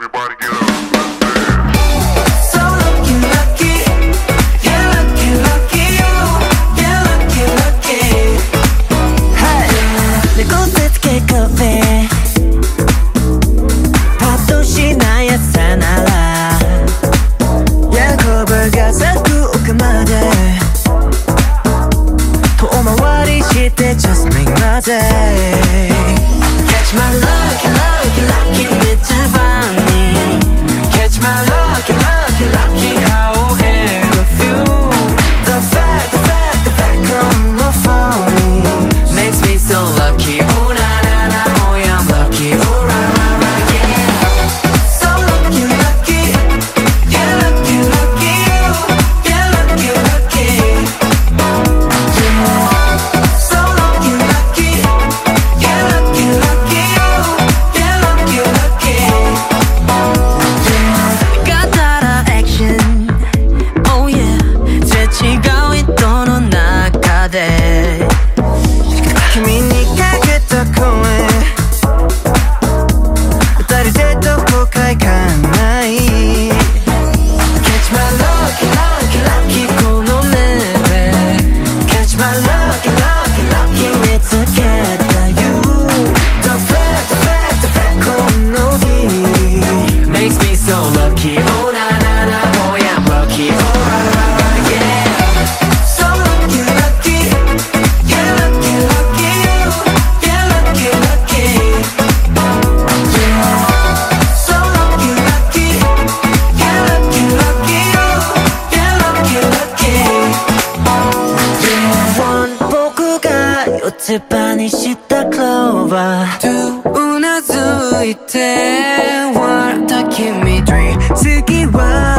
Everybody get up. So lucky, lucky. Yeah, lucky, lucky you. Yeah, lucky, lucky. Hey. 내 곳에 take a bit. 밥도시 나의 사나라. 야곱을 가사고 오그마데. 도마와리 시대 just make my day. Catch my lucky, lucky, lucky little bunny. Catch my lucky, lucky, lucky how air of you. The fact come my phone makes me so lucky. Oh na na na, oh yeah I'm lucky. Oh ra ra ra yeah. So lucky, lucky. Yeah, lucky, lucky you. Yeah, lucky, lucky. Yeah. So lucky, lucky. Yeah, lucky, lucky you. Yeah, lucky, lucky. Yeah. 까다라 action. Oh yeah. 재치가 있던 나가대.君にかけた声誰でどこか行かない Catch my lucky, lucky, lucky この目で Catch my lucky, lucky, lucky 見つけた You The fact この日 Makes me so lucky Oh na na na, boy I'm lucky Oh ra ra ra yeah So lucky, lucky Yeah, lucky, lucky you Yeah, lucky, lucky Yeah So lucky, lucky Yeah, lucky, lucky you Yeah, lucky, lucky Yeah One 僕が四つ葉にしたクローバー Two うなずいて笑った君 Three 次は